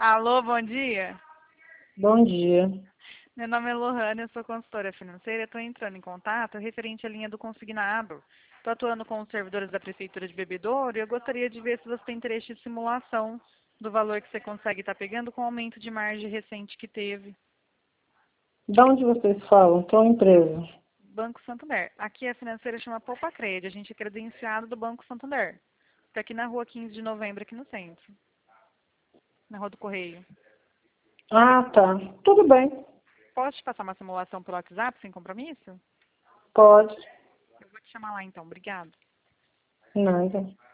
Alô, bom dia. Bom dia. Meu nome é Lohane, eu sou consultora financeira. Estou entrando em contato referente à linha do consignado. Estou atuando com os servidores da Prefeitura de Bebedouro e eu gostaria de ver se você tem interesse em simulação do valor que você consegue estar pegando com o aumento de margem recente que teve. De onde vocês falam? Qual empresa? Banco Santander. Aqui a financeira chama Poupa Crede. A gente é credenciado do Banco Santander. Está aqui na rua 15 de novembro, aqui no centro. Na rua do Correio. Ah, tá. Tudo bem. Posso te passar uma simulação pelo WhatsApp sem compromisso? Pode. Eu vou te chamar lá então. Obrigada. Nada.